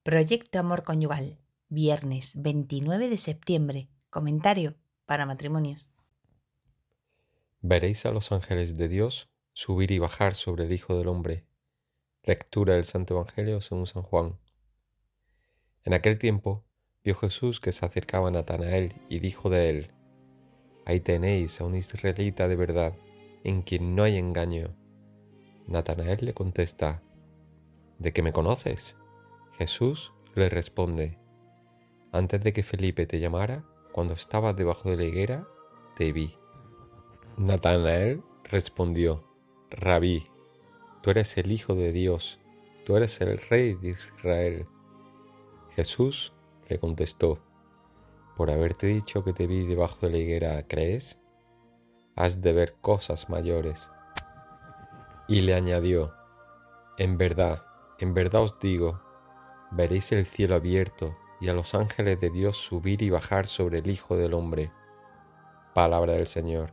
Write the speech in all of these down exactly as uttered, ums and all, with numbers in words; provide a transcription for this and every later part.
Proyecto Amor Conyugal, viernes veintinueve de septiembre. Comentario para matrimonios. Veréis a los ángeles de Dios subir y bajar sobre el Hijo del Hombre. Lectura del Santo Evangelio según San Juan. En aquel tiempo vio Jesús que se acercaba a Natanael y dijo de él: Ahí tenéis a un israelita de verdad, en quien no hay engaño. Natanael le contesta: ¿De qué me conoces? Jesús le responde: Antes de que Felipe te llamara, cuando estabas debajo de la higuera, te vi. Natanael respondió: Rabí, tú eres el Hijo de Dios, tú eres el Rey de Israel. Jesús le contestó: Por haberte dicho que te vi debajo de la higuera, ¿crees? Has de ver cosas mayores. Y le añadió: En verdad, en verdad os digo, veréis el cielo abierto y a los ángeles de Dios subir y bajar sobre el Hijo del Hombre. Palabra del Señor.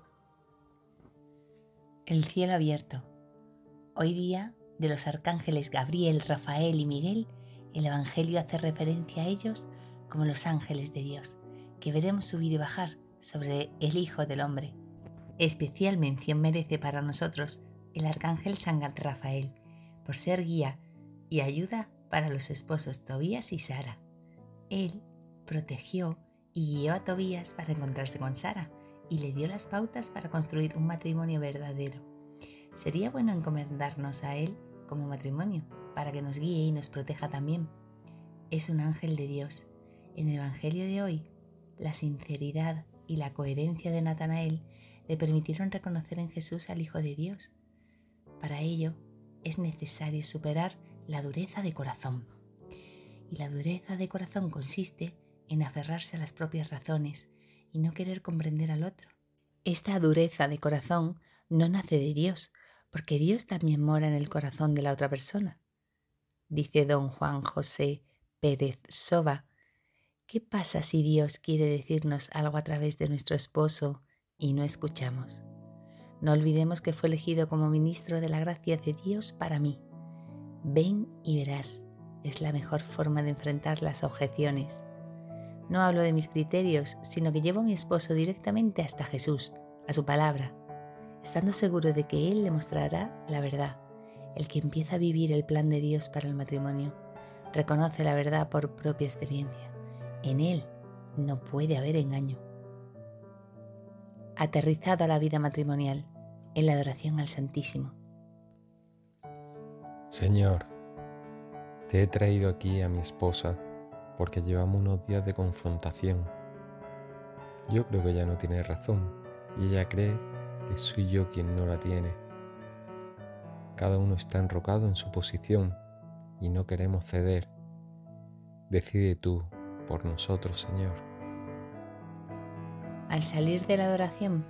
El cielo abierto. Hoy día, de los arcángeles Gabriel, Rafael y Miguel, el Evangelio hace referencia a ellos como los ángeles de Dios, que veremos subir y bajar sobre el Hijo del Hombre. Especial mención merece para nosotros el arcángel San Rafael, por ser guía y ayuda para los esposos Tobías y Sara. Él protegió y guió a Tobías para encontrarse con Sara y le dio las pautas para construir un matrimonio verdadero. Sería bueno encomendarnos a él como matrimonio para que nos guíe y nos proteja también. Es un ángel de Dios. En el Evangelio de hoy, la sinceridad y la coherencia de Natanael le permitieron reconocer en Jesús al Hijo de Dios. Para ello, es necesario superar la dureza de corazón. Y la dureza de corazón consiste en aferrarse a las propias razones y no querer comprender al otro. Esta dureza de corazón no nace de Dios, porque Dios también mora en el corazón de la otra persona. Dice don Juan José Pérez Soba: ¿qué pasa si Dios quiere decirnos algo a través de nuestro esposo y no escuchamos? No olvidemos que fue elegido como ministro de la gracia de Dios para mí. Ven y verás, es la mejor forma de enfrentar las objeciones. No hablo de mis criterios, sino que llevo a mi esposo directamente hasta Jesús, a su palabra, estando seguro de que Él le mostrará la verdad. El que empieza a vivir el plan de Dios para el matrimonio reconoce la verdad por propia experiencia. En Él no puede haber engaño. Aterrizado a la vida matrimonial, en la adoración al Santísimo. Señor, te he traído aquí a mi esposa porque llevamos unos días de confrontación. Yo creo que ella no tiene razón y ella cree que soy yo quien no la tiene. Cada uno está enrocado en su posición y no queremos ceder. Decide tú por nosotros, Señor. Al salir de la adoración,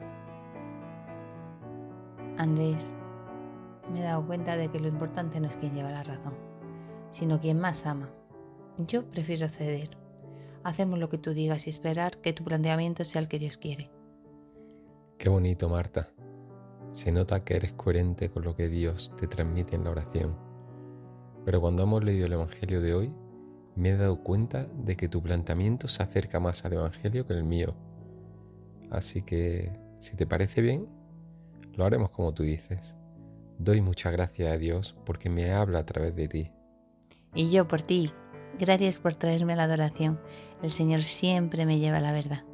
Andrés, me he dado cuenta de que lo importante no es quien lleva la razón, sino quien más ama. Yo prefiero ceder. Hacemos lo que tú digas y esperar que tu planteamiento sea el que Dios quiere. Qué bonito, Marta. Se nota que eres coherente con lo que Dios te transmite en la oración. Pero cuando hemos leído el Evangelio de hoy, me he dado cuenta de que tu planteamiento se acerca más al Evangelio que el mío. Así que, si te parece bien, lo haremos como tú dices. Doy muchas gracias a Dios porque me habla a través de ti. Y yo por ti. Gracias por traerme a la adoración. El Señor siempre me lleva a la verdad.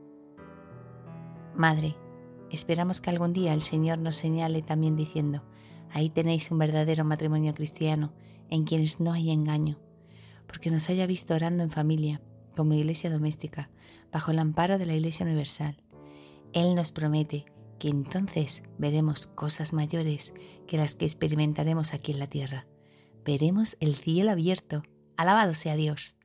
Madre, esperamos que algún día el Señor nos señale también diciendo: ahí tenéis un verdadero matrimonio cristiano en quienes no hay engaño, porque nos haya visto orando en familia, como iglesia doméstica, bajo el amparo de la Iglesia Universal. Él nos promete que entonces veremos cosas mayores que las que experimentaremos aquí en la tierra. Veremos el cielo abierto. Alabado sea Dios.